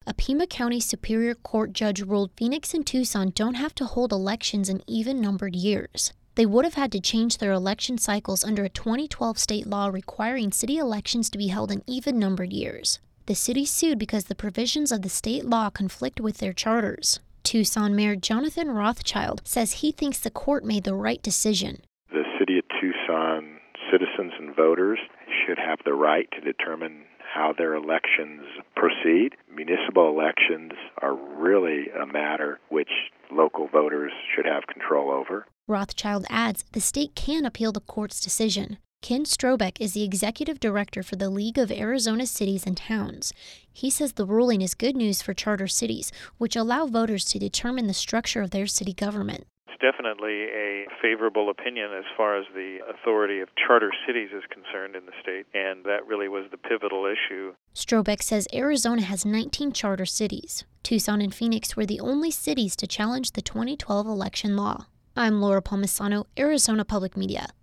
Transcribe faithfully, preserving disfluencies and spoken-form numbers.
a Pima County Superior Court judge ruled Phoenix and Tucson don't have to hold elections in even-numbered years. They would have had to change their election cycles under a twenty twelve state law requiring city elections to be held in even-numbered years. The city sued because the provisions of the state law conflict with their charters. Tucson Mayor Jonathan Rothschild says he thinks the court made the right decision. The city of Tucson citizens and voters should have the right to determine how their elections proceed. Municipal elections are really a matter which local voters should have control over. Rothschild adds the state can appeal the court's decision. Ken Strobeck is the executive director for the League of Arizona Cities and Towns. He says the ruling is good news for charter cities, which allow voters to determine the structure of their city government. It's definitely a favorable opinion as far as the authority of charter cities is concerned in the state, and that really was the pivotal issue. Strobeck says Arizona has nineteen charter cities. Tucson and Phoenix were the only cities to challenge the twenty twelve election law. I'm Laura Palmisano, Arizona Public Media.